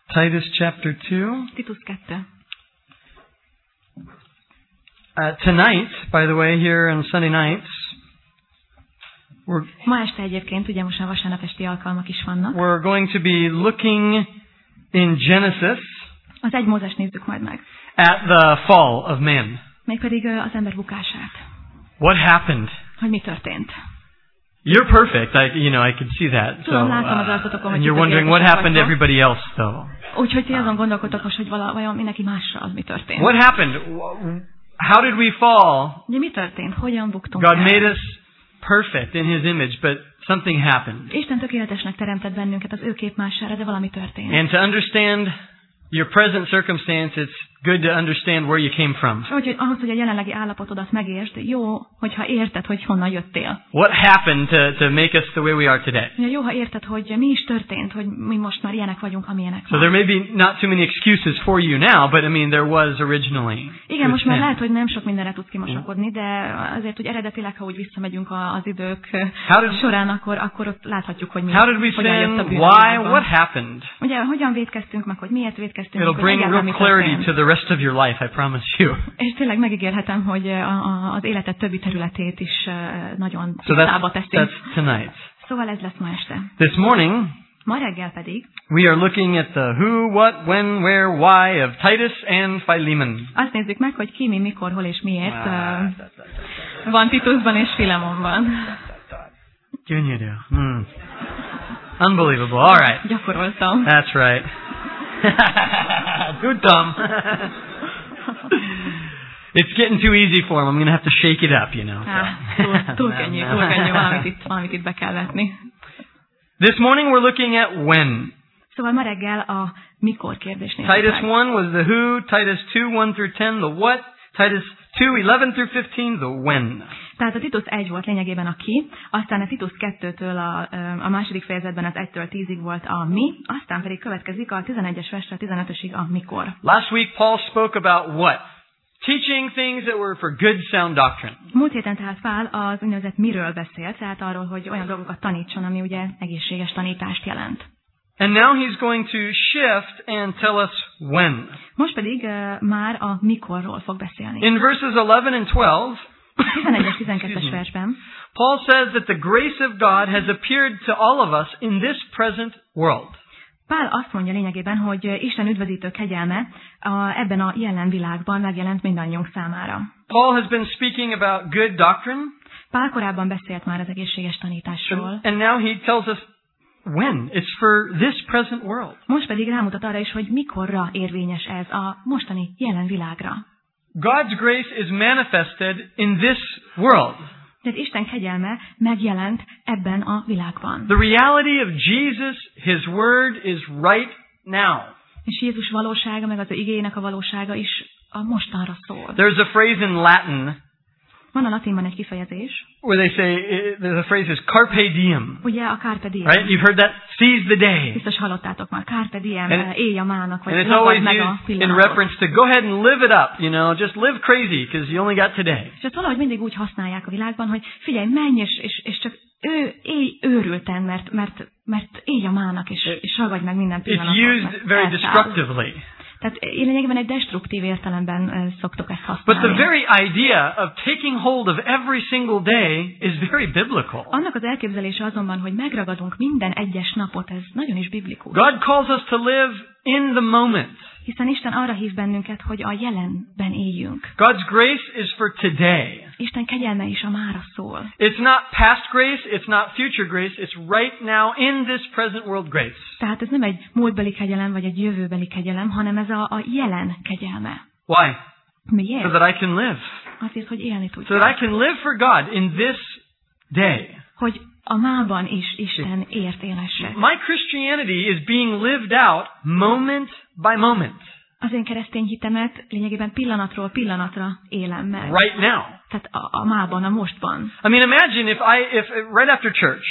Titus chapter 2. Titus 2. Tonight, by the way, here on Sunday nights, ma este egyébként, ugye most a vasárnap esti alkalmak is vannak. We're going to be looking in Genesis az 1 Mózest nézzük majd meg. At the fall of man. Mégpedig az ember bukását. What happened? Hogy mi történt. You're perfect. I can see that. Tudom, látom az arcotokon, hogy you're wondering what happened to everybody else, though. Úgyhogy ti azon gondolkodtok most, hogy vajon mindenki mással mi történt. What happened? How did we fall? Ugye mi történt? Hogyan buktunk God el? made us perfect in His image, but something happened. Isten tökéletesnek teremtett bennünket az ő képmására, de valami történt. And to understand your present circumstance, it's good to understand where you came from. Úgyhogy ahhoz, hogy a jelenlegi állapotodat megértsd, jó, hogyha érted, hogy honnan jöttél. What happened to make us the way we are today? Jó, ha érted, hogy mi is történt, hogy mi most már ilyenek vagyunk, amilyenek So there may be not too many excuses for you now, but I mean there was originally. Igen, most már lehet, hogy nem sok mindenre tudsz kimosakodni, de azért, hogy eredetileg, ha úgy visszamegyünk az idők során, akkor ott láthatjuk, hogy mi hogyan jött a bűn. Why? What happened? Ugye, hogyan vétkeztünk meg, hogy miért vétkeztünk meg, hogy egyáltalán mi történt. It'll bring real clarity to the rest of your life, I promise you. És tényleg megígérhetem, hogy az életed többi területét is nagyon tisztába teszünk. That's tonight. Szóval ez lesz ma este. This morning, ma reggel pedig we are looking at the who, what, when, where, why of Titus and Philemon. Azt nézzük meg, hogy ki, mi, mikor, hol és miért van Titusban és Filemonban. Gyönyörű. Unbelievable. All right. Gyakoroltam. That's right. Good Tom. It's getting too easy for him. I'm going to have to shake it up, you know. Túl könnyű, valamit itt be kell vetni. This morning we're looking at when. Szóval ma reggel a mikor kérdésnél. Titus 1 was the who, Titus 2, 1 through 10, the what, Titus 2, 11 through 15, the when. Tehát a Titus 1 volt lényegében a ki, aztán a Titus 2-től a második fejezetben az 1-től 10-ig volt a mi, aztán pedig következik a 11-es verstől 15-ösig a mikor. Last week Paul spoke about what? Teaching things that were for good sound doctrine. Múlt héten tehát Pál az úgynevezett miről beszélt, tehát arról, hogy olyan dolgokat tanítson, ami ugye egészséges tanítást jelent. And now he's going to shift and tell us when. Most pedig már a mikorról fog beszélni. In verses 11 and 12, 11-es 12-es versben, Paul says that the grace of God has appeared to all of us in this present world. Pál azt mondja lényegében, hogy Isten üdvözítő kegyelme ebben a jelen világban megjelent mindannyiunk számára. Paul has been speaking about good doctrine. Pál korábban beszélt már az egészséges tanításról. And now he tells us when. It's for this present world. Most pedig rámutat arra is, hogy mikorra érvényes ez a mostani jelen világra. God's grace is manifested in this world. Tehát Isten kegyelme megjelent ebben a világban. The reality of Jesus, His word is right now. És Jézus valósága, meg az igének a valósága is a mostanra szól. There's a phrase in Latin. Van a latinban egy kifejezés. Where they say, the phrase is carpe diem. Ugye a carpe diem. Right? You've heard that? Seize the day. Biztos hallottátok már. Carpe diem, élj a mának, vagy and it's ragad always meg a used pillanatot. in reference to go ahead and live it up, you know, just live crazy because you only got today. És ezt valahogy mindig úgy használják a világban, hogy figyelj, menj és csak élj őrülten, mert élj a mának, és ragadj meg minden pillanatot. It's used very destructively. Tehát lényegében egy destruktív értelemben szoktuk ezt használni. But the very idea of taking hold of every single day is very biblical. Annak az elképzelése azonban, hogy megragadunk minden egyes napot, ez nagyon is biblikus. God calls us to live in the moment. Hiszen Isten arra hív bennünket, hogy a jelenben éljünk. God's grace is for today. Isten kegyelme is a mára szól. It's not past grace, it's not future grace, it's right now in this present world grace. Tehát ez nem egy múltbeli kegyelem, vagy egy jövőbeli kegyelem, hanem ez a jelen kegyelme. Why? Miért? So that I can live. Azért, hogy élni tudjak. So that I can live for God in this day. Hogy a mában is Isten ért élessek. My Christianity is being lived out moment by moment. Az én keresztény hitemet lényegében pillanatról pillanatra élem meg. Right now. Tehát a mában, a mostban. I mean, imagine if right after church.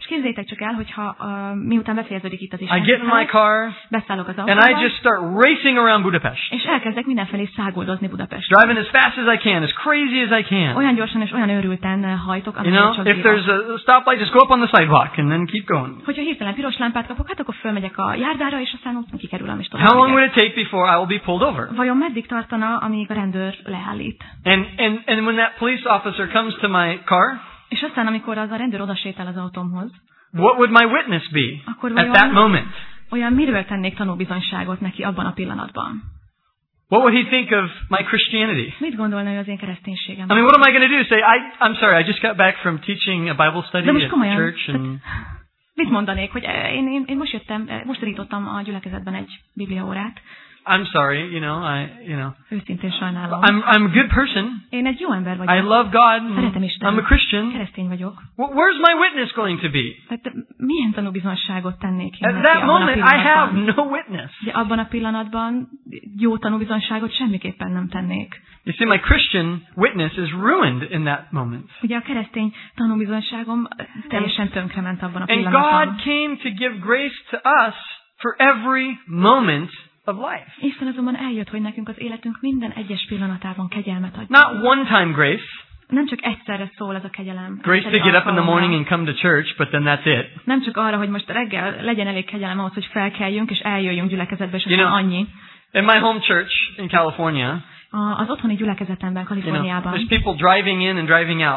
És képzeljétek csak el, hogyha miután befejeződik itt az I get in my car, beszállok az and I autóba, just start racing around Budapest. és elkezdek mindenfelé száguldozni Budapestre. Driving as fast as I can, as crazy as I can. Olyan gyorsan és olyan őrülten hajtok, You know, csak if bírok. there's a stoplight, just go up on the sidewalk and then keep going. Hogyha hirtelen piros lámpát kapok, hát akkor fölmegyek a járdára, és aztán ott kikerülöm, és tovább How long megyek. would it take before I will be pulled over? Vajon meddig tartana, amíg a rendőr leállít? And when that police officer comes to my car, És aztán, amikor az a rendőr odasétál az autómhoz, what would my witness be akkor at that moment? olyan miről tennék tanúbizonyságot neki abban a pillanatban? What would he think of my Christianity? Mit gondolna ő az én kereszténységem? I mean, what am I going to do? Say, I'm sorry, I just got back from teaching a Bible study De most at komolyan, church, and mit mondanék, hogy én most tanítottam a gyülekezetben egy bibliaórát. I'm sorry, Őszintén sajnálom. I'm a good person. Én egy jó ember vagyok. I love God. Szeretem Istent. I'm a Christian. Keresztény vagyok. Where's my witness going to be? Tehát milyen tanúbizonyságot tennék én At neki that abban a moment, I have pillanatban? no witness. De abban a pillanatban jó tanúbizonyságot semmiképpen nem tennék. You see, my Christian witness is ruined in that moment. Ugye a keresztény tanúbizonyságom teljesen tönkrement abban a And pillanatban. God came to give grace to us for every moment of life. Isten azonban eljött, hogy nekünk az életünk minden egyes pillanatában kegyelmet adjon. Not one-time grace. Nem csak egyszerre szól ez a kegyelem. Grace to get up in the morning and come to church, but then that's it. Nem csak arra, hogy most reggel legyen elég kegyelem ahhoz, hogy felkeljünk és eljöjjünk gyülekezetbe, és You know, annyi. In my home church in California, Az otthoni gyülekezetemben, Kaliforniában there's people driving in and driving out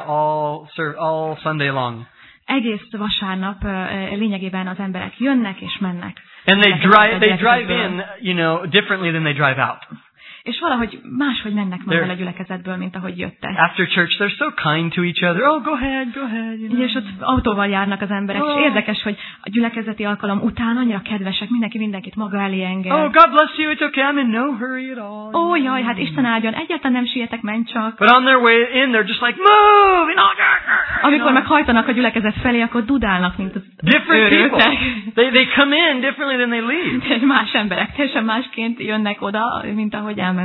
all Sunday long. egész vasárnap lényegében az emberek jönnek és mennek. And they drive in, differently than they drive out. És valahogy máshogy mennek majd el a gyülekezetből, mint ahogy jöttek. After church, they're so kind to each other. Oh, go ahead. És ott autóval járnak az emberek, és érdekes, hogy a gyülekezeti alkalom után annyira kedvesek, mindenkit maga elé enged. Oh, God bless you, it's okay, I'm in no hurry at all. Ó, jaj, hát Isten áldjon, egyáltalán nem sietek, menj csak. But on their way in, they're just like, move! Amikor meghajtanak a gyülekezet felé, akkor dudálnak, mint az different őrültek. people. They come in differently than they leave. Más emberek teljesen másként jönnek oda, mint ahogy elmennek.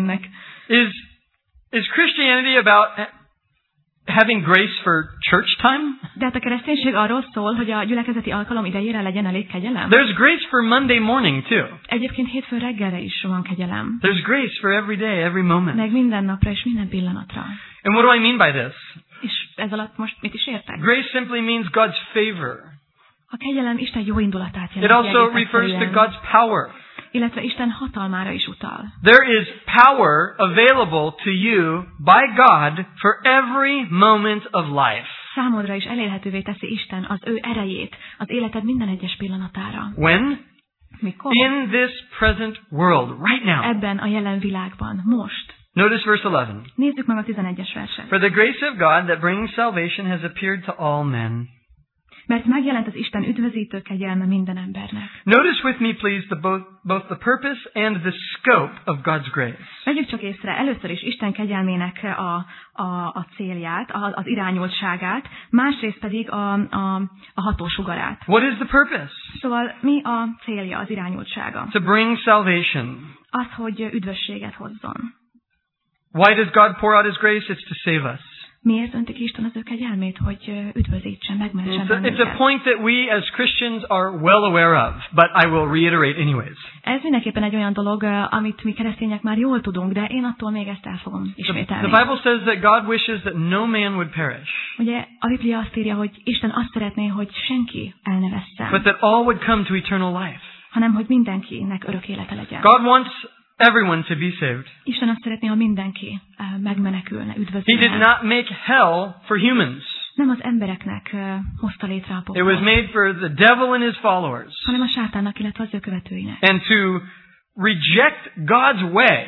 Is Christianity about having grace for church time? De hát a kereszténység arról szól, hogy a gyülekezeti alkalom idejére legyen elég kegyelem. There's grace for Monday morning too. Egyébként hétfőn reggelre is van kegyelem. There's grace for every day, every moment. Meg minden napra és minden pillanatra. And what do I mean by this? És ez alatt most mit is értek? Grace simply means God's favor. A kegyelem Isten jó indulatát It jelenti. also refers to God's power. Illetve Isten hatalmára is utal. There is power available to you by God for every moment of life. Számodra is elérhetővé teszi Isten az ő erejét az életed minden egyes pillanatára. When? Mikor? In this present world, right now. Ebben a jelen világban, most. Notice verse 11. Nézzük meg a 11-es verset. For the grace of God that brings salvation has appeared to all men. Mert megjelent az Isten üdvözítő kegyelme minden embernek. Notice with me, please, both the purpose and the scope of God's grace. Vegyük csak észre először is Isten kegyelmének a célját, az irányultságát, másrészt pedig a hatósugarát. What is the purpose? Szóval mi a célja, az irányultsága? To bring salvation. Az, hogy üdvösséget hozzon. Why does God pour out His grace? It's to save us. Miért öntik Isten az ő kegyelmét, hogy üdvözítsen, megmentsen bennünket? It's a point that we as Christians are well aware of, but I will reiterate anyways. Ez mindenképpen egy olyan dolog, amit mi keresztények már jól tudunk, de én attól még ezt el fogom ismételni. The Bible says that God wishes that no man would perish. Ugye a Biblia azt írja, hogy Isten azt szeretné, hogy senki el ne vesszen. But that all would come to eternal life. Hanem, hogy mindenkinek örök élete legyen. God wants everyone to be saved. Isten azt szeretné, ha mindenki megmenekülne, He üdvözülne. did not make hell for humans. Nem az embereknek hozta létre a It was poklot, made for the devil and his followers. hanem a sátánnak, illetve az ő követőinek. And to reject God's way,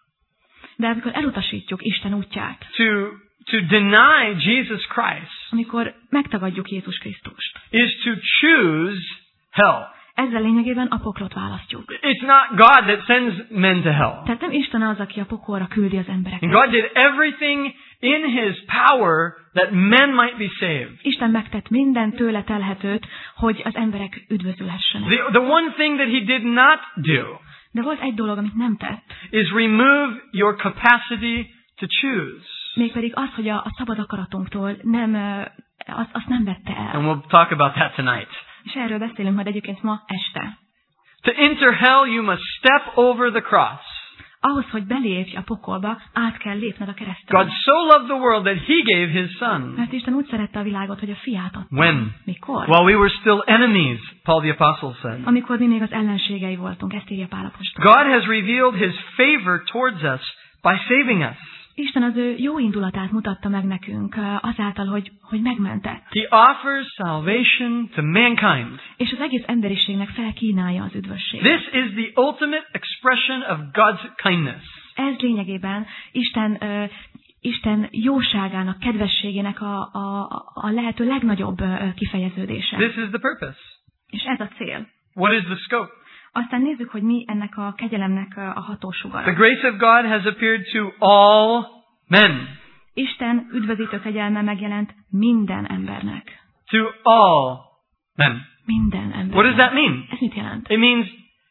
De amikor elutasítjuk Isten útját, to deny Jesus Christ, amikor megtagadjuk Jézus Krisztust, is to choose hell. ezzel lényegében a poklot választjuk. It's not God that sends men to hell. Tehát nem Isten az, aki a pokolra küldi az And embereket. God did everything in His power that men might be saved. Isten megtett minden tőle telhetőt, hogy az emberek üdvözülhessenek. The one thing that He did not do De volt egy dolog, amit nem tett. is remove your capacity to choose. Mégpedig az, hogy a szabad akaratunktól nem elvette, azt nem vette el. And we'll talk about that tonight. És erről beszélünk majd egyébként ma este. To enter hell, you must step over the cross. Ahhoz, hogy belépj a pokolba, át kell lépned a kereszten. God so loved the world that he gave his son. Mert Isten úgy szerette a világot, hogy a fiát adta. When? Mikor? While we were still enemies, Paul the Apostle said. Amikor mi még az ellenségei voltunk, ezt írja Pál apostol. God has revealed his favor towards us by saving us. Isten az ő jó indulatát mutatta meg nekünk azáltal, hogy megmentett. He offers salvation to mankind. És az egész emberiségnek felkínálja az üdvösséget. This is the ultimate expression of God's kindness. Ez lényegében Isten jóságának, kedvességének a lehető legnagyobb kifejeződése. This is the purpose. És ez a cél. What is the scope? Aztán nézzük, hogy mi ennek a kegyelemnek a hatósugara. The grace of God has appeared to all men. Isten üdvözítő kegyelme megjelent minden embernek. To all men. Minden embernek. What does that mean? Ez mit jelent? It means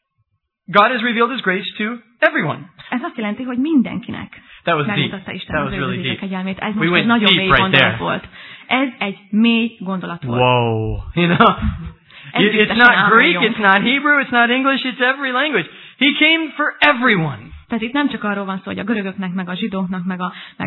God has revealed his grace to everyone. Ez azt jelenti, hogy mindenkinek megmutatta Isten az üdvözítő kegyelmét. Ez most egy nagyon mély gondolat volt. Ez egy mély gondolat volt. Whoa. You know? It's not Greek, it's not Hebrew, it's not English, it's every language. He came for everyone. Tehát itt nem csak arról van szó, hogy a görögöknek, meg a zsidóknak, meg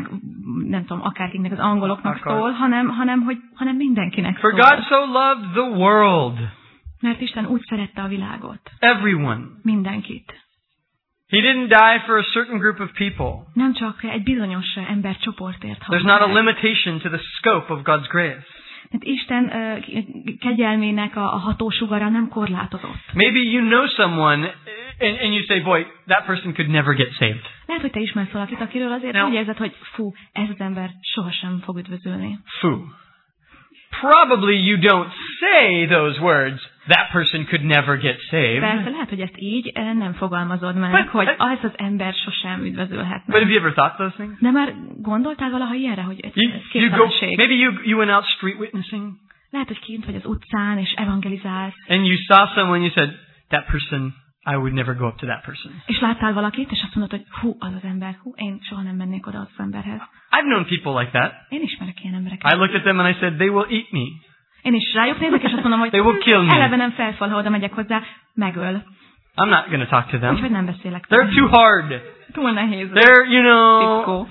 nem tudom, akárkiknek, az angoloknak szól, hanem mindenkinek szól. For God so loved the world. Mert Isten úgy szerette a világot. Everyone. Mindenkit. He didn't die for a certain group of people. Nem csak egy bizonyos embercsoportért. There's not a limitation to the scope of God's grace. Hát Isten kegyelmének a hatósugara nem korlátozott. Maybe you know someone and you say, boy, that person could never get saved. Lehet, hogy te ismersz valakit, akiről azért úgy érzed, hogy fú, ez az ember sohasem fog üdvözülni. Fú. Probably you don't say those words, that person could never get saved. Persze, lehet, hogy ezt így nem fogalmazod meg, hogy az az ember sosem üdvözülhetne. But have you ever thought those things? De már gondoltál valaha ilyenre, hogy ez képtelenség? Maybe you went out street witnessing. Lehet, hogy kint vagy az utcán, és evangelizálsz. And you saw someone, you said, that person, I would never go up to that person. És láttál valakit, és azt mondod, hogy hú, az az ember, hú, én soha nem mennék oda az emberhez. I've known people like that. Én ismerek ilyen embereket. I looked at them and I said, they will eat me. Én is rájuk nézek, és azt mondom, hogy they will kill me. Eleve nem felfal, ha oda megyek hozzá, megöl. I'm not going to talk to them. Úgyhogy nem beszélek. They're too hard. Túl nehéz. They're, you know,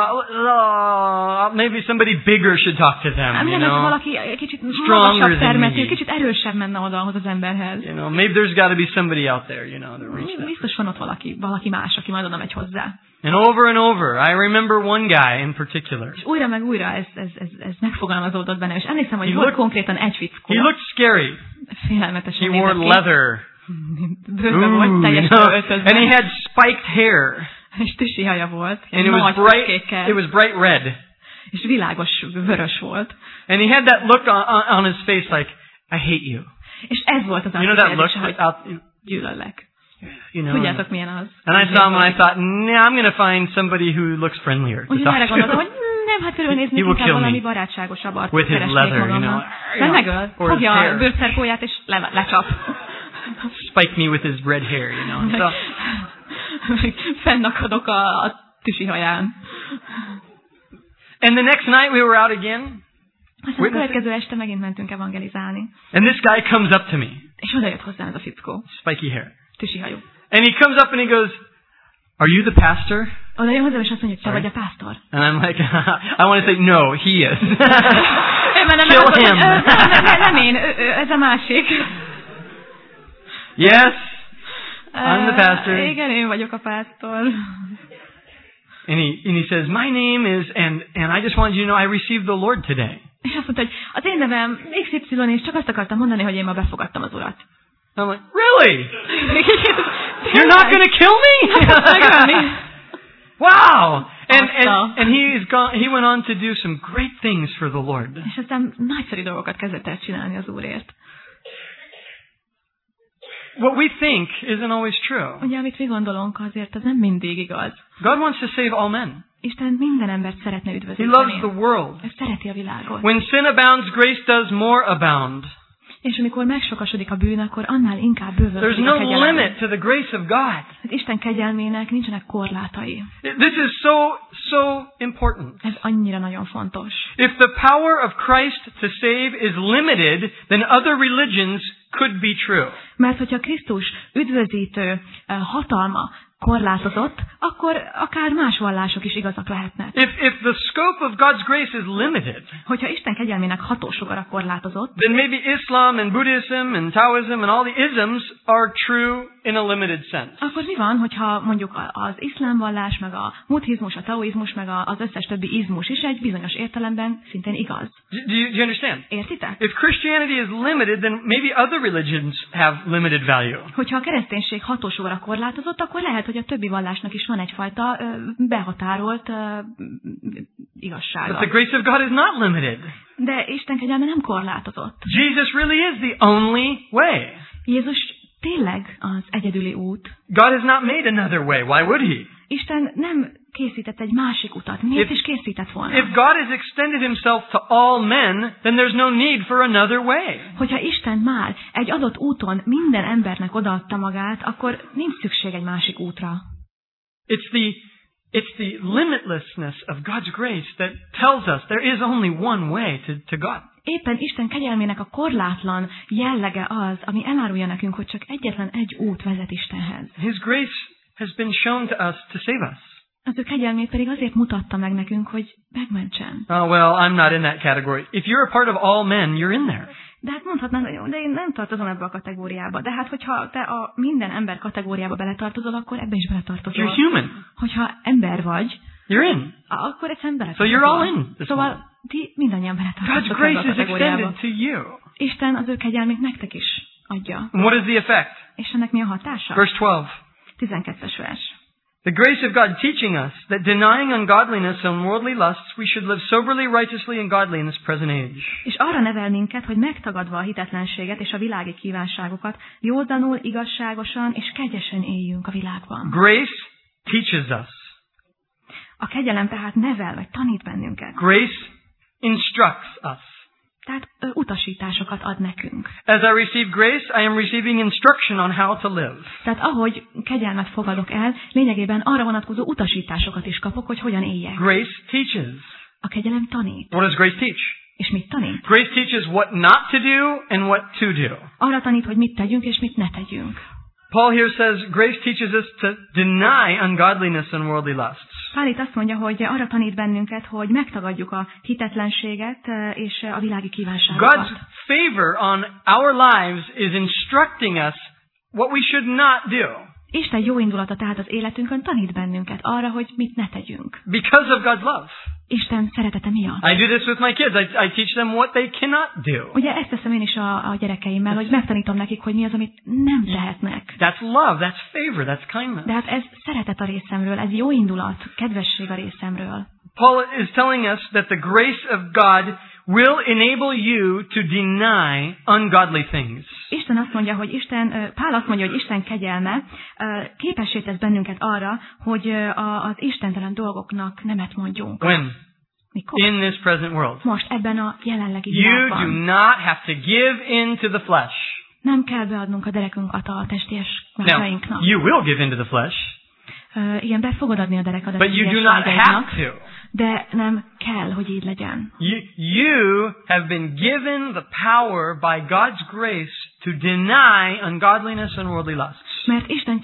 and maybe somebody bigger should talk to them, you know. Valaki kicsit magasabb termetű, kicsit erősebb menne oda ahhoz az emberhez. You know, maybe there's got to be somebody out there, you know, to reach them. Biztos van ott valaki más, aki majd oda megy hozzá. And over, I remember one guy in particular. És újra meg újra ez megfogalmazódott benne, és emlékszem, hogy volt konkrétan egy fickó. He looked scary. Félelmetesen He wore leather. Bőrbe volt, teljesen öltözve. And he had spiked hair. És tüsi haja volt. And it was bright red. És világos vörös volt. And he had that look on his face like, I hate you. És ez volt az arcifejezése, hogy gyűlöllek. Tudjátok, milyen az? And I saw him and I thought, I'm going to find somebody who looks friendlier. Úgyhogy erre gondoltam, hogy nem, hát körülnézni, inkább valami barátságosabb arcot keresnék magamnak. De megöl, fogja a bőrszerkóját és lecsap. Spike me with his red hair, you know. So, fennakadok a tüsi haján. And the next night we were out again. Aztán a következő este megint mentünk evangelizálni. And this guy comes up to me. És oda jött hozzám ez a fickó. Spiky hair. Tüsi hajú. And he comes up and he goes, are you the pastor? Oda jön hozzám és azt mondja, te vagy a pásztor. And I'm like, I want to say, no, he is. Kill him. Nem én, ez a másik. Yes, I'm the pastor. Igen, én vagyok a pásztor. And he says, my name is, and I just wanted you to know I received the Lord today. És azt mondta, hogy az én nevem XY, és csak azt akartam mondani, hogy én ma befogadtam az Urat. I'm like, really? You're not going to kill me? Wow! And he went on to do some great things for the Lord. És aztán nagyszerű dolgokat kezdett el csinálni az Úrért. What we think isn't always true. Ugye, amit mi gondolunk, azért az nem mindig igaz. God wants to save all men. Isten minden embert szeretne üdvözíteni. He loves the world. Ő szereti a világot. When sin abounds, grace does more abound. És amikor megsokasodik a bűn, akkor annál inkább bővölködik There's a no kegyelem. limit to the grace of God. Hát Isten kegyelmének nincsenek korlátai. This is so important. Ez annyira nagyon fontos. If the power of Christ to save is limited, then other religions could be true. Mert hogyha Krisztus üdvözítő hatalma korlátozott, akkor akár más vallások is igazak lehetnek. If the scope of God's grace is limited, Hogyha Isten kegyelmének hatósugara korlátozott, then maybe Islam and Buddhism and Taoism and all the isms are true in a limited sense. akkor mi van, hogyha mondjuk az iszlám vallás, meg a buddhizmus, a taoizmus, meg az összes többi izmus is egy bizonyos értelemben szintén igaz. Do you understand? Értitek? If Christianity is limited, then maybe other religions have limited value. Hogyha a kereszténység hatósugara korlátozott, akkor lehet, hogy a többi vallásnak is van egyfajta behatárolt igazsága. But the grace of God is not limited. De Isten kegyelme nem korlátozott. Jesus really is the only way. Jézus tényleg az egyedüli út. God has not made another way. Why would he? Isten nem készített egy másik utat. Miért is készített volna? If God has extended himself to all men, then there's no need for another way. Hogyha Isten már egy adott úton minden embernek odaadta magát, akkor nincs szükség egy másik útra. It's the limitlessness of God's grace that tells us there is only one way to God. Éppen Isten kegyelmének a korlátlan jellege az, ami elárulja nekünk, hogy csak egyetlen egy út vezet Istenhez. His grace has been shown to us to save us. Az ő kegyelmét pedig azért mutatta meg nekünk, hogy megmentsen. Oh, well, I'm not in that category. If you're a part of all men, you're in there. De hát mondhatnám, hogy de én nem tartozom ebbe a kategóriába. De hát, hogyha te a minden ember kategóriába beletartozol, akkor ebbe is beletartozol. You're human. Hogyha ember vagy, You're in. akkor egyszerűen So beletartozol. you're all in. Szóval ti mindannyian God's beletartoztok ebbe a grace is kategóriába. extended to you. Isten az ő kegyelmét nektek is adja. And what is the effect? És ennek mi a hatása? Verse 12. 12-es vers. The grace of God teaching us that denying ungodliness and worldly lusts, we should live soberly, righteously, and godly in this present age. És arra nevel minket, hogy megtagadva a hitetlenséget és a világi kívánságokat, józanul, igazságosan és kegyesen éljünk a világban. Grace teaches us. A kegyelem tehát nevel, vagy tanít bennünket. Grace instructs us. Tehát utasításokat ad nekünk. As I receive grace, I am receiving instruction on how to live. Tehát ahogy kegyelmet fogadok el, lényegében arra vonatkozó utasításokat is kapok, hogy hogyan éljek. Grace teaches. A kegyelem tanít. What does grace teach? És mit tanít? Grace teaches what not to do and what to do. Arra tanít, hogy mit tegyünk és mit ne tegyünk. Paul here says grace teaches us to deny ungodliness and worldly lusts. Pál itt azt mondja, hogy arra tanít bennünket, hogy megtagadjuk a hitetlenséget és a világi kívánságokat. God's favor on our lives is instructing us what we should not do. Isten jó indulata tehát az életünkön tanít bennünket arra, hogy mit ne tegyünk. Because of God's love. Isten szeretete miatt. I do this with my kids. I teach them what they cannot do. Ugye ezt teszem én is a gyerekeimmel, hogy megtanítom nekik, hogy mi az, amit nem tehetnek. That's love, that's favor, that's kindness. De hát ez szeretet a részemről, ez jó indulat, kedvesség a részemről. Paul is telling us that the grace of God will enable you to deny ungodly things. Isten azt mondja, hogy Pál azt mondja, hogy Isten kegyelme képessé tesz bennünket arra, hogy az istentelen dolgoknak nemet mondjunk. When? Mikor? In this present world. Most, ebben a jelenlegi You do világban. not have to give in to the flesh. Nem kell beadnunk a derekunkat a testies Now, vágyainknak. you will give in to the flesh, Igen, be fogod adni a derekadat a but you do testies not vágyaidnak, have to. de nem kell, hogy így legyen. You have been given the power by God's grace to deny ungodliness and worldly lusts. Mert Isten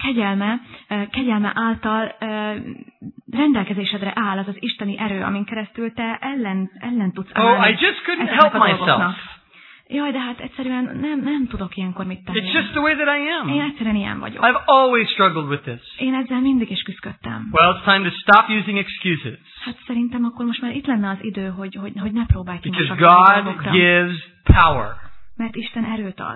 kegyelme által rendelkezésedre áll az az isteni erő, amin keresztül te ellen tudsz állni. I just couldn't ezeknek help a dolgoknak. myself. Jaj, de hát egyszerűen nem tudok ilyenkor mit tenni. It's just the way that I Én am. egyszerűen ilyen vagyok. I've always struggled with this. Én ezzel mindig is küzdöttem. Well, it's time to stop using excuses. Hát szerintem akkor most már itt lenne az idő, hogy ne próbálj Because kimosakodni a God dolgokra. gives power Mert Isten erőt ad,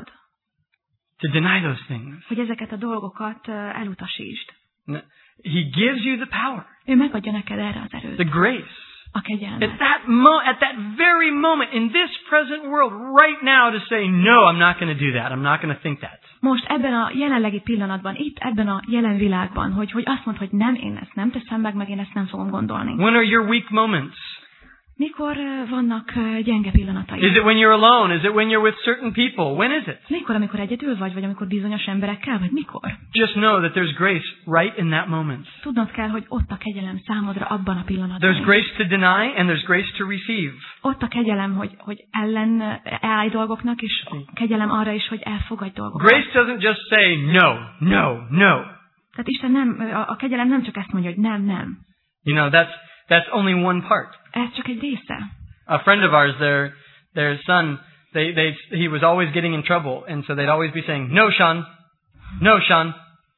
to deny those things. hogy ezeket a dolgokat elutasítsd. He gives you the power, Ő megadja neked erre az erőt, the grace. a kegyelmet. At that very moment, in this present world, right now, to say, no, I'm not going to do that. I'm not going to think that. Most ebben a jelenlegi pillanatban, itt ebben a jelen világban, hogy azt mondd, hogy nem, én ezt nem teszem meg én ezt nem fogom gondolni. When are your weak moments? Mikor vannak gyenge pillanatai? Is it when you're alone? Is it when you're with certain people? When is it? Mikor, amikor egyedül vagy amikor bizonyos emberekkel, vagy mikor? Just know that there's grace right in that moment. Tudnod kell, hogy ott a kegyelem számodra abban a pillanatban. There's grace to deny and there's grace to receive. Ott a kegyelem, hogy ellenállj dolgoknak, és kegyelem arra is, hogy elfogadj dolgokat. Grace doesn't just say no, no, no. Tehát Isten a kegyelem nem csak ezt mondja, hogy nem, nem. You know, that's only one part. Ez csak egy része. A friend of ours, their son, he was always getting in trouble, and so they'd always be saying, "No, Sean. No, Sean."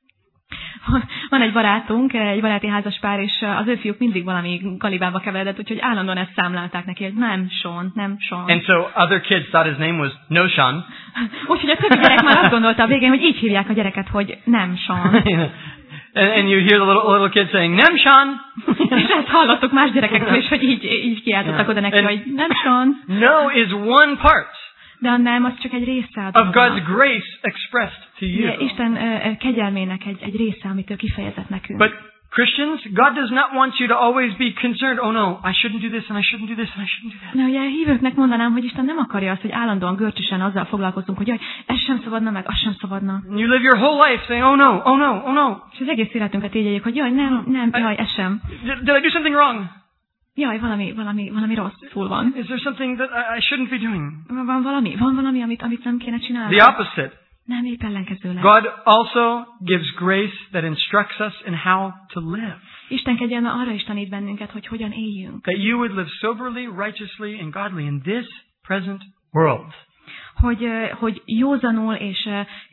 Van egy barátunk, egy baráti házaspár, és az ő fiúk mindig valami galibába keveredett, úgyhogy állandóan ezt számlálták neki, hogy nem Sean, nem Sean. And so other kids thought his name was No Sean. Úgyhogy a többi gyerek már azt gondolta a végén, hogy így hívják a gyereket, hogy nem Sean. And you hear the little kids saying, "Nem Sean." És ezt hallottuk más gyerekektől is, hogy így kiáltottak oda neki, hogy nem Sean. No is one part. De a nem, az csak egy része a dolognak. Of God's grace expressed to you. Isten kegyelmének egy része, amit ő kifejezett nekünk. But Christians, God does not want you to always be concerned, "Oh no, I shouldn't do this and I shouldn't do this and I shouldn't do that." Na, ugye hívőknek mondanám, hogy Isten nem akarja azt, hogy állandóan görcsösen azzal foglalkozunk, hogy jaj, ez sem szabadna, meg az sem szabadna. You live your whole life saying, "Oh no, oh no, oh no." És az egész életünket így éljük, hogy jaj, nem, jaj, ez sem. Did I do something wrong? Jaj, valami rosszul van. Is there something that I shouldn't be doing? Van valami, amit nem kéne csinálni. The opposite. Nem, épp ellenkezőleg. God also gives grace that instructs us in how to live. Isten kegyelme arra is tanít bennünket, hogy hogyan éljünk. That you would live soberly, righteously, and godly in this present world. Hogy józanul és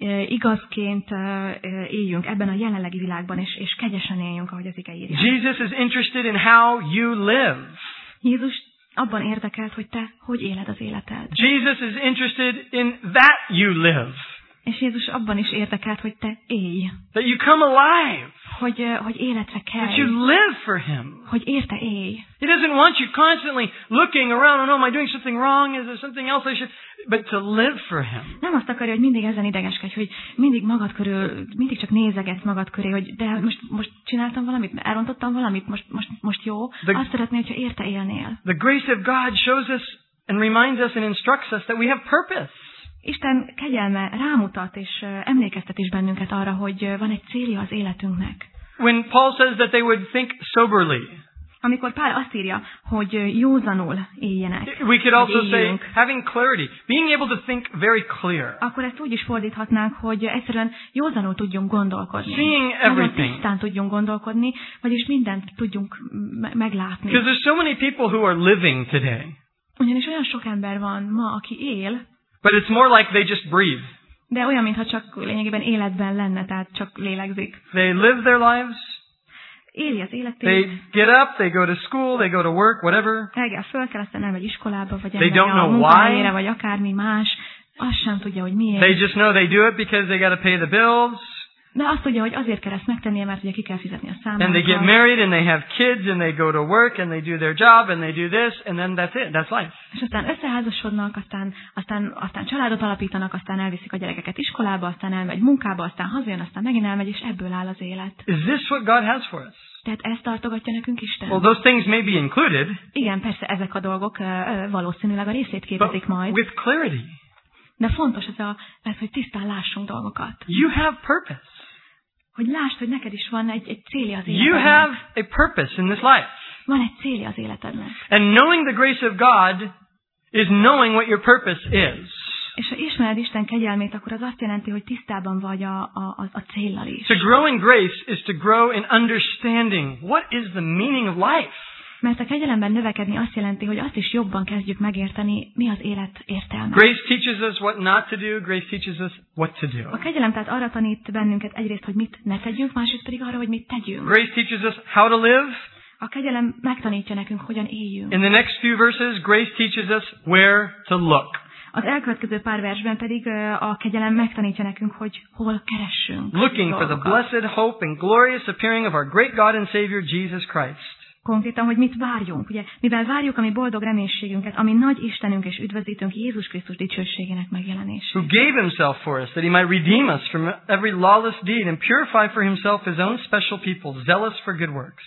igazként éljünk ebben a jelenlegi világban, és kegyesen éljünk, ahogy az ige írja. Jesus is interested in how you live. Jézus abban érdekelt, hogy te hogy éled az életed. Jesus is interested in that you live. És Jézus abban is érdekelt, hogy te élj. That you come alive. Hogy életre kelj. That you live for Him. Hogy érte élj. He doesn't want you constantly looking around, "Oh no, am I doing something wrong? Is there something else I should..." But to live for Him. Nem azt akarja, hogy mindig ezen idegeskedj, hogy mindig magad körül, mindig csak nézegetsz magad köré, hogy de most csináltam valamit, elrontottam valamit, most jó. Azt szeretné, hogyha érte élnél. The grace of God shows us and reminds us and instructs us that we have purpose. Isten kegyelme rámutat és emlékeztet is bennünket arra, hogy van egy célja az életünknek. When Paul says that they would think soberly. Amikor Pál azt írja, hogy józanul éljenek. We could also say having clarity, being able to think very clear. Akkor ezt úgy is fordíthatnánk, hogy egyszerűen józanul tudjunk gondolkodni. Seeing everything. Tisztán tudjunk gondolkodni, vagyis mindent tudjunk meglátni. Because there's so many people who are living today. Ugyanis olyan sok ember van ma, aki él. But it's more like they just breathe. De olyan, mintha csak lényegében életben lenne, tehát csak lélegzik. They live their lives. Éli az életét. They get up, they go to school, they go to work, whatever. Reggel föl kell, aztán elmegy iskolába, vagy elmegy a munkahelyére, vagy akármi más. Azt sem tudja, hogy miért. They just know they do it because they got to pay the bills. De azt tudja, hogy azért kell ezt megtennie, mert ugye ki kell fizetni a számlákat. And they get married and they have kids and they go to work and they do their job and they do this and then that's it. That's life. És aztán összeházasodnak, aztán családot alapítanak, aztán elviszik a gyerekeket iskolába, aztán elmegy munkába, aztán hazajön, aztán megint elmegy, és ebből áll az élet. Is this what God has for us? Tehát ezt tartogatja nekünk Isten. Well, those things may be included. Igen, persze ezek a dolgok valószínűleg a részét képezik majd. With clarity. De fontos ez, hogy tisztán lássunk dolgokat. You have purpose. Hogy lásd, hogy neked is van egy célja az életednek. You have a purpose in this life. Van egy célja az életednek. And knowing the grace of God is knowing what your purpose is. És ha ismered Isten kegyelmét, akkor az azt jelenti, hogy tisztában vagy a céllal is. To grow in grace is to grow in understanding what is the meaning of life. Mert a kegyelemben növekedni azt jelenti, hogy azt is jobban kezdjük megérteni, mi az élet értelme. Grace teaches us what not to do, grace teaches us what to do. A kegyelem tehát arra tanít bennünket egyrészt, hogy mit ne tegyünk, másrészt pedig arra, hogy mit tegyünk. Grace teaches us how to live. A kegyelem megtanítja nekünk, hogyan éljünk. In the next few verses, grace teaches us where to look. Az elkövetkező pár versben pedig a kegyelem megtanítja nekünk, hogy hol keressünk. Looking for the blessed hope and glorious appearing of our great God and Savior Jesus Christ. Konkrétan, hogy mit várjunk. Ugye, mivel várjuk a mi boldog reménységünket, ami nagy Istenünk és üdvözítőnk Jézus Krisztus dicsőségének megjelenését. Who gave himself for us, that he might redeem us from every lawless deed and purify for himself his own special people, zealous for good works.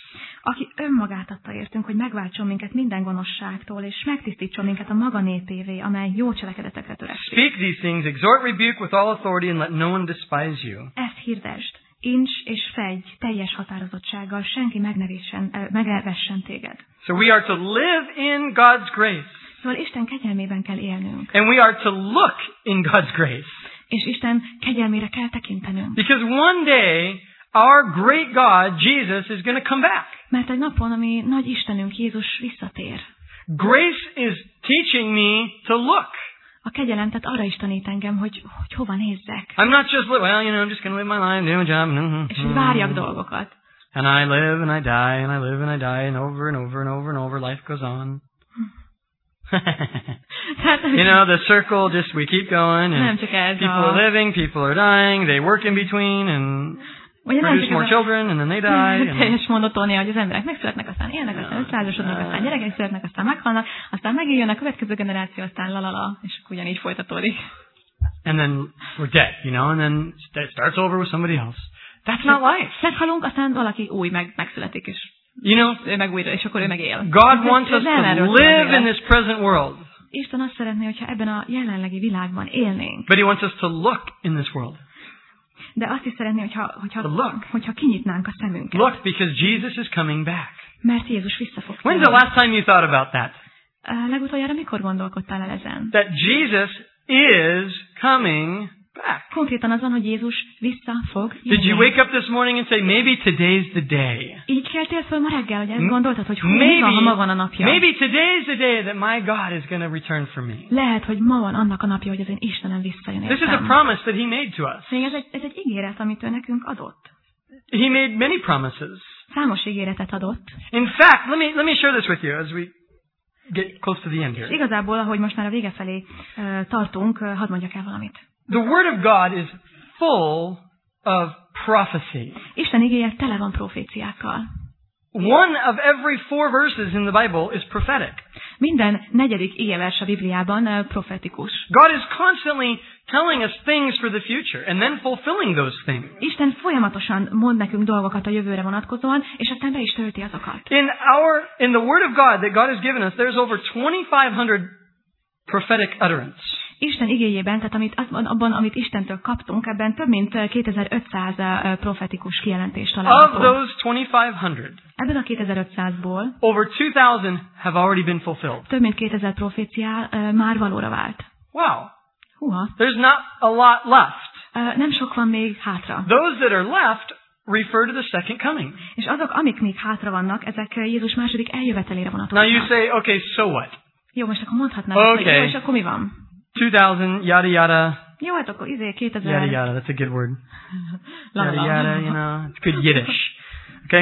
aki önmagát adta értünk, hogy megváltson minket minden gonoszságtól, és megtisztítson minket a maga népévé, amely jó cselekedetekre törekszik. Speak these things, exhort, rebuke with all authority, and let no one despise you. Ezt hirdesd, ints és fegy teljes határozottsággal, senki megnevessen téged. So we are to live in God's grace. Szóval Isten kegyelmében kell élnünk. And we are to look in God's grace. És Isten kegyelmére kell tekintenünk. Because one day, our great God, Jesus, is going to come back. Mert egy napon, ami nagy Istenünk, Jézus visszatér. Grace is teaching me to look. A kegyelem tehát arra is tanít engem, hogy hova nézzek. I'm not just, I'm just going to live my life, do a job. És hogy várjak dolgokat. And I live and I die, and I live and I die, and over and over and over and over, life goes on. You know, the circle, just we keep going, and people are living, people are dying, they work in between, and produce more children, and then they die. Teljes monotónia, hogy az emberek megszületnek, aztán élnek, aztán összeházasodnak, aztán gyerekek születnek, aztán meghalnak, aztán megéljön a következő generáció, aztán lalala, és ugyanígy így folytatódik. And then we're dead, you know, and then it starts over with somebody else. That's not life. Meghalunk, aztán valaki új megszületik, és you know, ő meg újra, és akkor ő meg él. God wants us to live in this present world. Isten azt szeretné, hogyha ebben a jelenlegi világban élnénk. But he wants us to look in this world. De azt is szeretné, hogyha kinyitnánk a szemünket. Look, because Jesus is coming back. Mert Jézus vissza fog térni. When's the last time you thought about that? Legutoljára mikor gondolkodtál el ezen? That Jesus is coming back. Konkrétan azon, hogy Jézus vissza fog jönni. Did you wake up this morning and say, maybe today's the day? Így keltél föl ma reggel, hogy ezt gondoltad, hogy ma van a napja. Maybe today's the day that my God is going to return for me. Lehet, hogy ma van annak a napja, hogy az én Istenem visszajön értem. This is a promise that he made to us. Ez egy ígéret, amit ő nekünk adott. He made many promises. Számos ígéretet adott. In fact, let me share this with you as we get close to the end here. És igazából, ahogy most már a vége felé tartunk, hadd mondjak el valamit. The Word of God is full of prophecy. Isten igéje tele van proféciákkal. One of every 4 verses in the Bible is prophetic. Minden negyedik igevers a Bibliában profetikus. God is constantly telling us things for the future and then fulfilling those things. Isten folyamatosan mond nekünk dolgokat a jövőre vonatkozóan, és aztán be is tölti azokat. In the Word of God that God has given us, there's over 2,500 prophetic utterance. Isten igéjében, tehát abban, amit Istentől kaptunk, ebben több mint 2500 profetikus kijelentést találhatunk. Of those 2,500, ebből a 2500-ból over 2,000 have already been fulfilled. Több mint 2000 profécia már valóra vált. Wow. Húha. There's not a lot left. Nem sok van még hátra. Those that are left refer to the second coming. És azok, amik még hátra vannak, ezek Jézus második eljövetelére vonatkoznak. Now you say, okay, so what? Jó, most akkor mondhatnám, hogy jó, és akkor mi van? 2,000, yada yada. Jó, hát akkor 2000. Yada yada, that's a good word. Yada yada, you know, it's good Yiddish. Okay?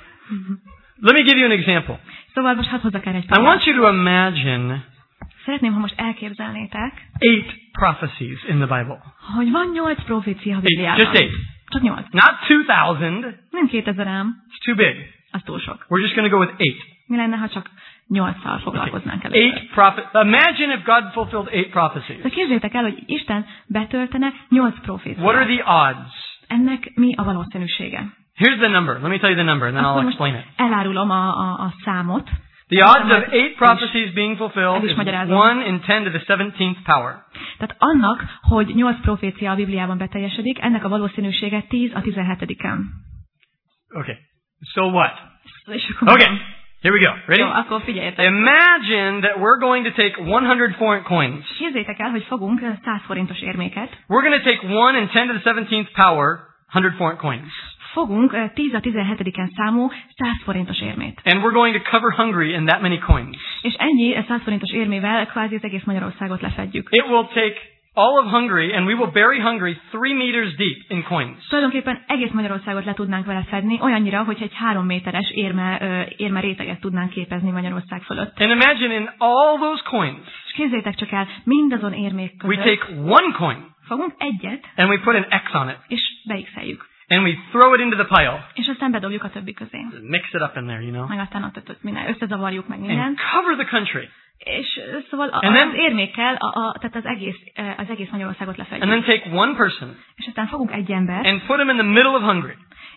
Let me give you an example. Szóval most hadd hozzak el egy példát. I want you to imagine. Szeretném, ha most elképzelnétek. 8 prophecies in the Bible. Hogy van 8 profécia a Bibliában. Just 8. Csak 8. Not 2,000. Nem 2000 ám. It's too big. Az túl sok. We're just going to go with 8. Mi lenne, ha csak 8-szal foglalkoznánk el? 8 Imagine if God fulfilled 8 prophecies. De képzeljétek el, hogy Isten betöltene 8 proféciát. What are the odds? Ennek mi a valószínűsége? Here's the number. Let me tell you the number, and then I'll explain it. Elárulom a számot. The odds of 8 prophecies being fulfilled is 1 in 10 to the 17th power. Tehát annak, hogy 8 profécia a Bibliában beteljesedik, ennek a valószínűsége 10 a 17-en. Okay. So what? Okay. Here we go. Ready? Jó, akkor figyeljetek. Imagine that we're going to take 100 foreign coins. Képzeljétek el, hogy fogunk 100 forintos érméket. We're going to take 1 in 10 to the 17th power, 100 foreign coins. Fogunk 10 a 17-en számú 100 forintos érmét. And we're going to cover Hungary in that many coins. És ennyi 100 forintos érmével kvázi az egész Magyarországot lefedjük. It will take all of Hungary, and we will bury Hungary 3 meters deep in coins. Tulajdonképpen egész Magyarországot le tudnánk vele fedni, olyannyira, hogy egy 3 méteres érme réteget tudnánk képezni Magyarország fölött. And imagine in all those coins. És képzeljétek csak el, mindazon érmék között. We take one coin. Fogunk egyet. And we put an X on it. És beixeljük. And we throw it into the pile. És aztán bedobjuk a többi közé. Mix it up in there, you know. Meg aztán ott minden összezavarjuk meg minden. And cover the country. És szóval az érmékkel tehát az egész Magyarországot lefedjük. And then take one person. És aztán fogunk egy embert. And put him in the middle of Hungary.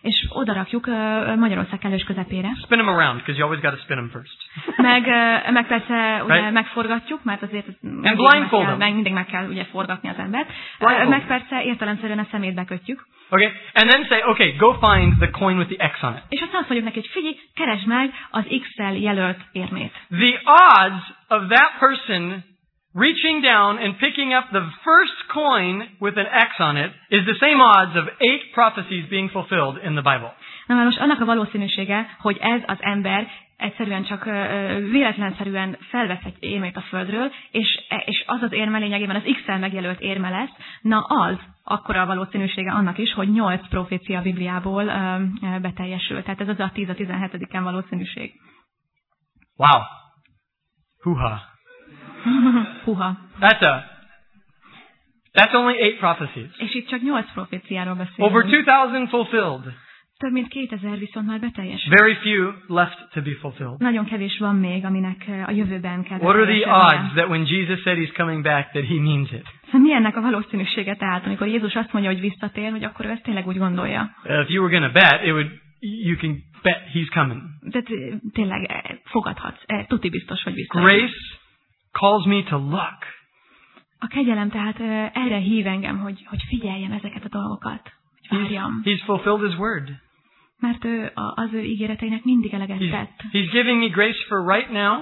és odarakjuk Magyarország kellős közepére. Spin them around, because you always got to spin them first. Meg persze ugye megforgatjuk, mert azért mindig meg kell ugye forgatni az embert. Meg persze értelemszerűen a szemét bekötjük. Okay, and then say, okay, go find the coin with the X on it. És aztán azt mondjuk neki, hogy figyelj, keresd meg az X-el jelölt érmét. The odds of that person reaching down and picking up the first coin with an X on it is the same odds of 8 prophecies being fulfilled in the Bible. Na már most annak a valószínűsége, hogy ez az ember egyszerűen csak véletlenszerűen felvesz egy érmét a földről, és az az érme lényegében az X-el megjelölt érme lesz, na az akkora a valószínűsége annak is, hogy 8 profécia a Bibliából beteljesül. Tehát ez az a 10-17-en valószínűség. Wow. Hoo-ha. Húha. That's only 8 prophecies. És itt csak 8 proféciáról beszélünk. Over 2000 fulfilled. Több mint 2000 viszont már beteljesült. Very few left to be fulfilled. Nagyon kevés van még, aminek a jövőben kell. What are the odds that when Jesus said he's coming back that he means it? Szóval mi ennek a valószínűsége tehát, amikor Jézus azt mondja, hogy visszatér, hogy akkor ő ezt tényleg úgy gondolja? If you were going to bet, you can bet he's coming. Tehát tényleg fogadhatsz, tuti biztos, hogy visszatér. Grace calls me to look. A kegyelem tehát erre hív engem, hogy figyeljem ezeket a dolgokat, hogy várjam. He's fulfilled his word. Mert ő az ő ígéreteinek mindig eleget tett. He's giving me grace for right now.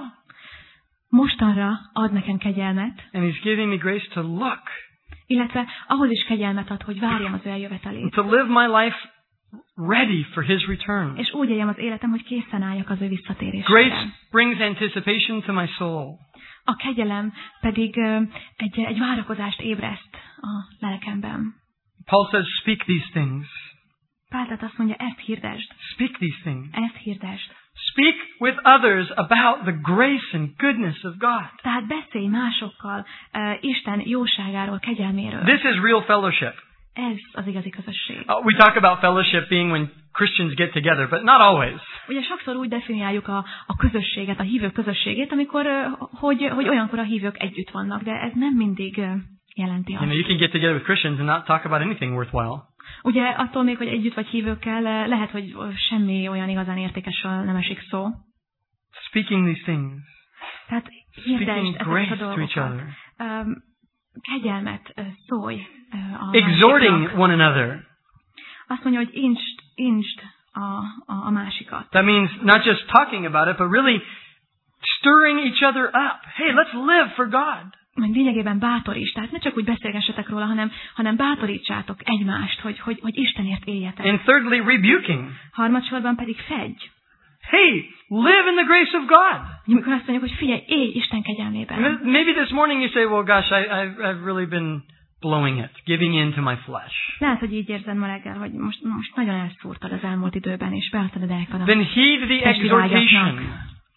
Mostanra ad nekem kegyelmet. And he's giving me grace to look. Illetve ahhoz is kegyelmet ad, hogy várjam az ő eljövetelét. To live my life ready for his return. És úgy éljem az életem, hogy készen álljak az ő visszatérésére. Grace brings anticipation to my soul. A kegyelem pedig egy várakozást ébreszt a lelkemben. Paul says, speak these things. Pál tehát azt mondja, ezt hirdesd. Speak these things. Ezt hirdesd. Speak with others about the grace and goodness of God. Tehát beszélj másokkal Isten jóságáról, kegyelméről. This is real fellowship. Ez az igazi közösség. We talk about fellowship being when Christians get together, but not always. Ugye sokszor úgy definiáljuk a közösséget, a hívők közösségét, amikor hogy olyankor a hívők együtt vannak, de ez nem mindig jelenti azt. You can get together with Christians and not talk about anything worthwhile. Ugye attól még, hogy együtt vagy hívőkkel, lehet, hogy semmi olyan igazán értékesről nem esik szó. Speaking these things. Tehát hirdesd ezeket a dolgokat. other. Kegyelmet szólj a Exhorting másiknak. one another. Azt mondja, hogy insd a másikat. That means not just talking about it, but really stirring each other up. Hey, let's live for God. Mert lényegében bátoríts, tehát ne csak úgy beszélgessetek róla, hanem bátorítsátok egymást, hogy Istenért éljetek. And thirdly, rebuking. Harmadsorban pedig fedj. Hey, live in the grace of God. Amikor azt mondjuk, hogy figyelj, élj Isten kegyelmében. Maybe this morning you say, well, gosh, I've really been blowing it, giving in to my flesh. Lehet, hogy így érzed ma reggel, hogy most nagyon elszúrtad az elmúlt időben, és beadtad a derekad a Then heed the exhortation.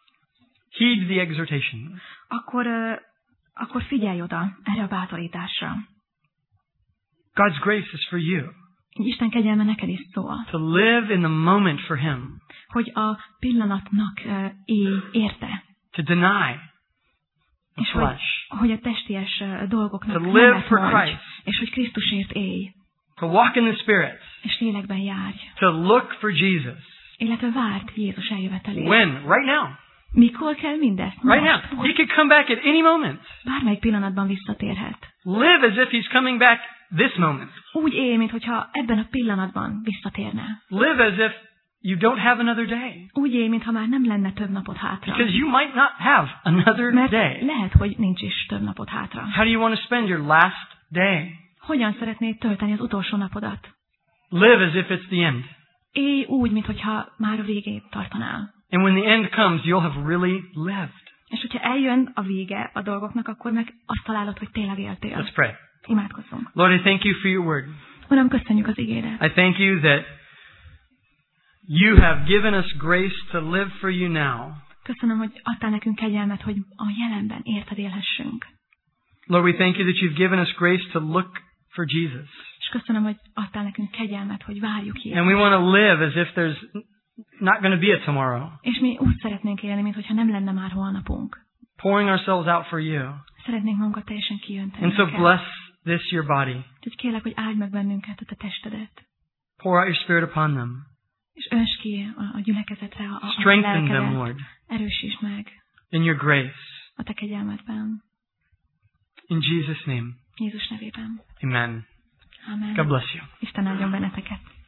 Heed the exhortation. Akkor figyelj oda erre a bátorításra. God's grace is for you. Isten kegyelme neked is szól. To live in the moment for Him. Hogy a pillanatnak élj érte. To deny the és flesh. hogy a testies dolgoknak To live nemet for mondj, Christ. és hogy Krisztusért élj. To walk in the Spirit. És lélekben járj. To look for Jesus. Illetve várd Jézus eljövetelét. When? Right now. Mikor kell mindezt? Right now. He could come back at any moment. Bármelyik pillanatban visszatérhet. Live as if He's coming back this moment. Úgy élj, mintha ebben a pillanatban visszatérne. Live as if you don't have another day. Úgy élj, mintha már nem lenne több napot hátra. Because you might not have another Mert day. lehet, hogy nincs is több napot hátra. How do you want to spend your last day? Hogyan szeretnéd tölteni az utolsó napodat? Live as if it's the end. Élj úgy, mintha már a végét tartanál. And when the end comes, you'll have really lived. És hogyha eljön a vége a dolgoknak, akkor meg azt találod, hogy tényleg éltél. Let's pray. Imádkozzunk. Lord, I thank you for your word. Uram, köszönjük az ígéret. I thank you that you have given us grace to live for you now. Köszönöm, hogy adtál nekünk kegyelmet, hogy a jelenben érted élhessünk. Lord, we thank you that you've given us grace to look for Jesus. És köszönöm, hogy adtál nekünk kegyelmet, hogy várjuk Jézust. And we want to live as if there's not going to be a tomorrow. És mi úgy szeretnénk élni, mintha nem lenne már holnapunk. Pouring ourselves out for you. Szeretnénk magunkat teljesen kijönteni. And so bless this, your body. Úgyhogy kérlek, hogy áld meg bennünket, a te testedet. Pour out your Spirit upon them. És önts ki a gyülekezetre a Strengthen them, lelkedet. Lord. Erősítsd meg In your grace. a te kegyelmedben. In Jesus' name. Jézus nevében. Amen. Amen. God bless you. Isten áldjon benneteket.